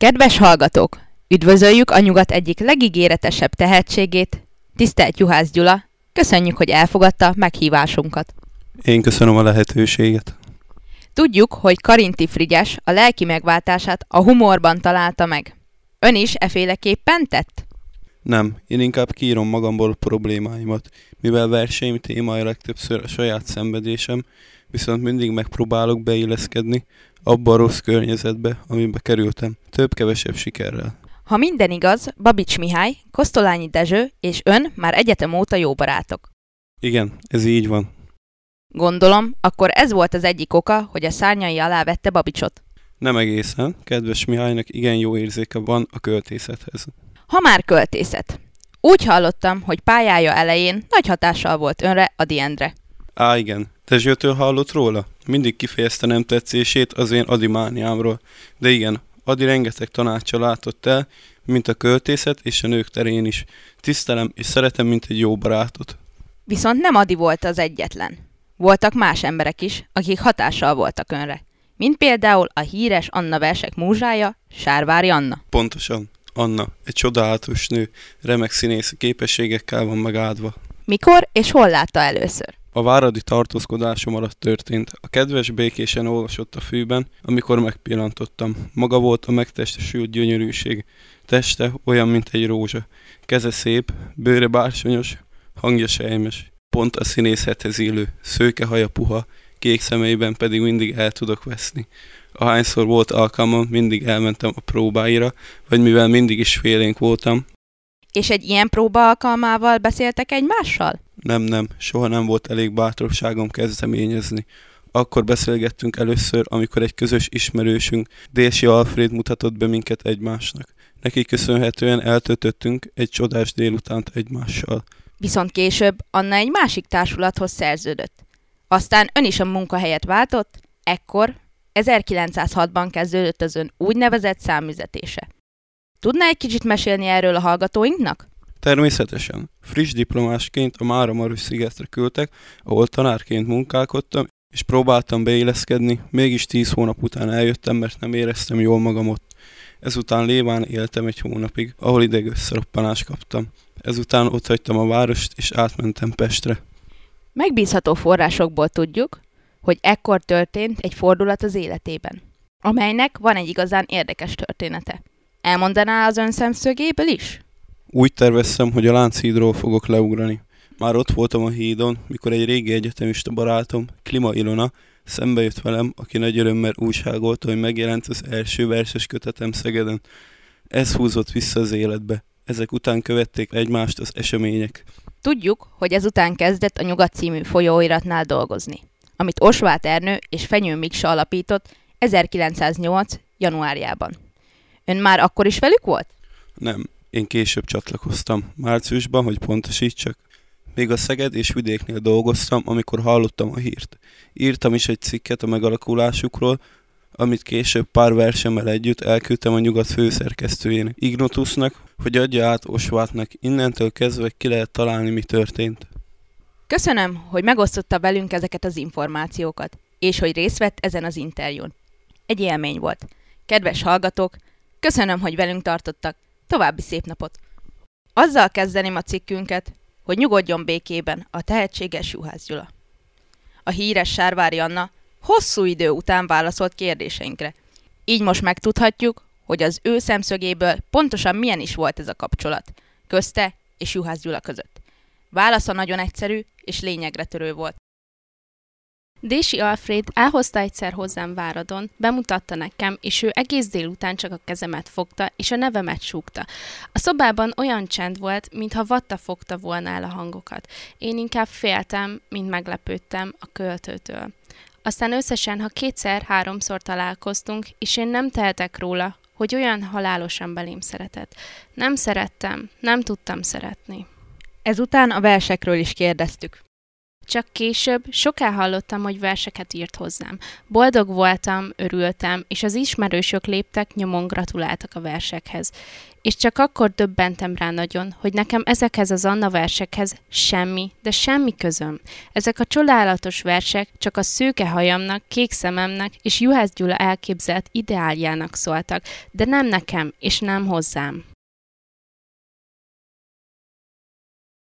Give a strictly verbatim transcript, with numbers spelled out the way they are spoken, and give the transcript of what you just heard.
Kedves hallgatók! Üdvözöljük a nyugat egyik legígéretesebb tehetségét, tisztelt Juhász Gyula. Köszönjük, hogy elfogadta meghívásunkat. Én köszönöm a lehetőséget. Tudjuk, hogy Karinti Frigyes a lelki megváltását a humorban találta meg. Ön is eféleképpen tett? Nem, én inkább kiírom magamból problémáimat, mivel verseim témája legtöbbször a saját szenvedésem, viszont mindig megpróbálok beilleszkedni abba a rossz környezetbe, amiben kerültem, több-kevesebb sikerrel. Ha minden igaz, Babics Mihály, Kosztolányi Dezső és ön már egyetem óta jó barátok. Igen, ez így van. Gondolom, akkor ez volt az egyik oka, hogy a szárnyai alá vette Babicsot. Nem egészen, kedves Mihálynak igen jó érzéke van a költészethez. Ha már költészet. Úgy hallottam, hogy pályája elején nagy hatással volt önre, Ady Endre. Á, igen. Dezsőtől hallott róla? Mindig kifejezte nem tetszését az én adimániámról. De igen, Ady rengeteg tanáccsal látott el, mint a költészet és a nők terén is. Tisztelem és szeretem, mint egy jó barátot. Viszont nem Ady volt az egyetlen. Voltak más emberek is, akik hatással voltak önre. Mint például a híres Anna versek múzsája, Sárvári Anna. Pontosan. Anna, egy csodálatos nő, remek színészi képességekkel van megáldva. Mikor és hol látta először? A váradi tartózkodásom alatt történt. A kedves békésen olvasott a fűben, amikor megpillantottam. Maga volt a megtestesült gyönyörűség. Teste olyan, mint egy rózsa. Keze szép, bőre bársonyos, hangja sejmes. Pont a színészethez illő, szőke haja puha, kék szemeiben pedig mindig el tudok veszni. Ahányszor volt alkalmam, mindig elmentem a próbáira, vagy mivel mindig is félénk voltam. És egy ilyen próba alkalmával beszéltek egymással? Nem, nem, soha nem volt elég bátorságom kezdeményezni. Akkor beszélgettünk először, amikor egy közös ismerősünk, Dési Alfréd mutatott be minket egymásnak. Neki köszönhetően eltöltöttünk egy csodás délutánt egymással. Viszont később Anna egy másik társulathoz szerződött. Aztán ön is a munkahelyet váltott, ekkor ezerkilencszázhatban kezdődött az ön úgynevezett számüzetése. Tudná egy kicsit mesélni erről a hallgatóinknak? Természetesen. Friss diplomásként a Mára-Marosi-szigetre küldtek, ahol tanárként munkálkodtam, és próbáltam beilleszkedni, mégis tíz hónap után eljöttem, mert nem éreztem jól magam ott. Ezután Léván éltem egy hónapig, ahol idegösszeroppanást kaptam. Ezután otthagytam a várost, és átmentem Pestre. Megbízható forrásokból tudjuk, hogy ekkor történt egy fordulat az életében, amelynek van egy igazán érdekes története. Elmondaná az ön szemszögéből is? Úgy terveztem, hogy a Lánchídról fogok leugrani. Már ott voltam a hídon, mikor egy régi egyetemista barátom, Klima Ilona, szembe jött velem, aki nagy örömmel újságolta, hogy megjelent az első verses kötetem Szegeden. Ez húzott vissza az életbe. Ezek után követték egymást az események. Tudjuk, hogy ezután kezdett a Nyugat című folyóiratnál dolgozni, amit Osváth Ernő és Fenyő Miksa alapított ezerkilencszáznyolc. januárjában. Ön már akkor is velük volt? Nem, én később csatlakoztam, márciusban, hogy pontosítsak. Még a Szeged és vidéknél dolgoztam, amikor hallottam a hírt. Írtam is egy cikket a megalakulásukról, amit később pár versemmel együtt elküldtem a Nyugat főszerkesztőjének, Ignotusnak, hogy adja át Osváthnak, innentől kezdve ki lehet találni, mi történt. Köszönöm, hogy megosztotta velünk ezeket az információkat, és hogy részt vett ezen az interjún. Egy élmény volt. Kedves hallgatók, köszönöm, hogy velünk tartottak. További szép napot! Azzal kezdeném a cikkünket, hogy nyugodjon békében a tehetséges Juhász Gyula. A híres Sárvári Anna hosszú idő után válaszolt kérdéseinkre. Így most megtudhatjuk, hogy az ő szemszögéből pontosan milyen is volt ez a kapcsolat közte és Juhász Gyula között. Válasza nagyon egyszerű és lényegre törő volt. Dési Alfréd elhozta egyszer hozzám Váradon, bemutatta nekem, és ő egész délután csak a kezemet fogta, és a nevemet súgta. A szobában olyan csend volt, mintha vatta fogta volna el a hangokat. Én inkább féltem, mint meglepődtem a költőtől. Aztán összesen, ha kétszer-háromszor találkoztunk, és én nem tehetek róla, hogy olyan halálosan belém szeretett. Nem szerettem, nem tudtam szeretni. Ezután a versekről is kérdeztük. Csak később soká hallottam, hogy verseket írt hozzám. Boldog voltam, örültem, és az ismerősök léptek, nyomon gratuláltak a versekhez. És csak akkor döbbentem rá nagyon, hogy nekem ezekhez az Anna versekhez semmi, de semmi közöm. Ezek a csodálatos versek csak a szőke hajamnak, kék szememnek és Juhász Gyula elképzelt ideáljának szóltak, de nem nekem, és nem hozzám.